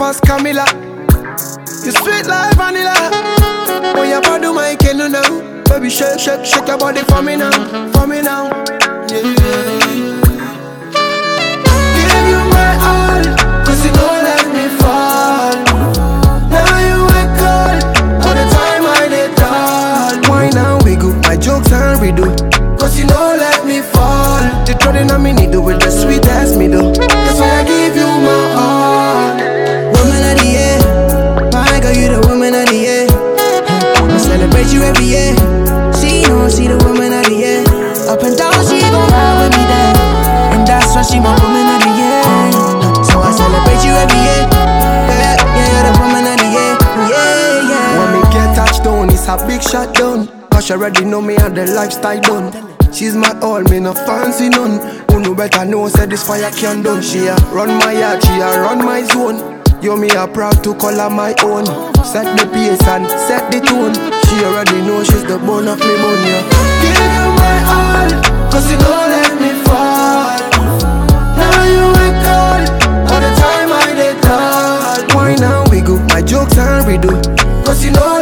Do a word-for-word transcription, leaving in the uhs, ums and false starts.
was Camilla. You sweet like vanilla. When your body my canoe now. Baby shake, shake, shake your body for me now. For me now. Yeah, yeah, yeah. Give you my all, cause you don't let me fall. Now you ain't cold, all the time I did all. Why now we go, my jokes and we do, cause you don't let me fall. The trotting on me needle with the sweet ass middle. That's why I give you my all. Woman of the year, my girl, you the woman of the year. I celebrate you every year. She knows she the woman of the year. Up and down, she gon' ride with me there. And that's why she my woman of the year. So I celebrate you every year. Yeah, yeah, you're the woman of the year. Yeah, yeah. When me get touched down, it's a big shot down. Cause she already know me and the lifestyle done. She's my all, me no fancy none. Who know better know, said this fire can done. She a run my yard, she a run my zone. Yo, me a proud to call her my own. Set the pace and set the tone. She already know she's the bone of me bone, yeah. Give you my all, cause you don't let me fall. Now you ain't cold, all the time I did all. Why now we go, my jokes and we do, cause you know